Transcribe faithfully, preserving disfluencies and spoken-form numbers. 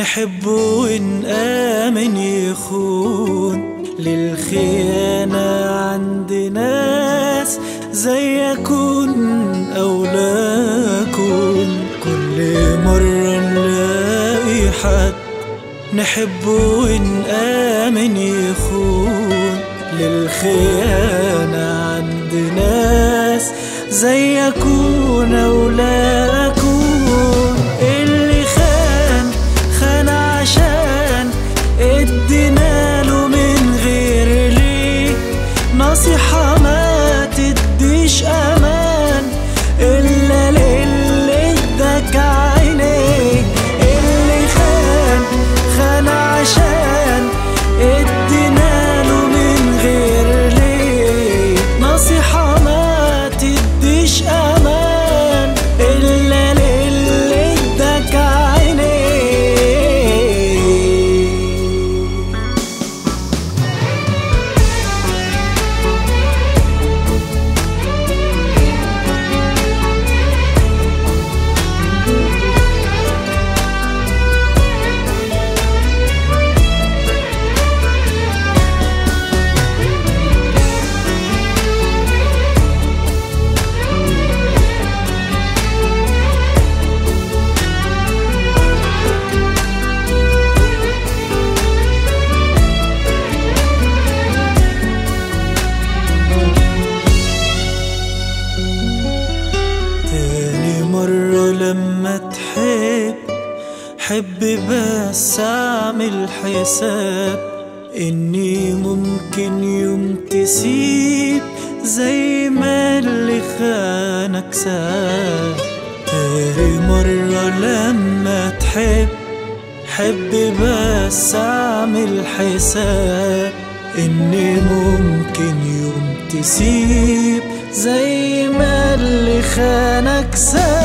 نحب ونآمن يخون. للخيانة عند ناس زي أكون أو لا أكون. كل مرة نلاقي حد نحب ونآمن يخون. للخيانة عند ناس زي أكون أو لا أكون. اللي خان خان عشان اديناله من غير ليه. نصيحة ما تديش أمان إلا للي اداك عينيه. اللي خان خان عشان اديناله من غير ليه. نصيحة ما تديش أمان إلا للي اداك عينيه. مرة لما تحب حب بس اعمل حساب اني ممكن يوم تسيب زي ما اللي خانك ساب. تاني مرة لما تحب حب بس اعمل حساب اني ممكن يوم تسيب زي ما اللي خانك ساب.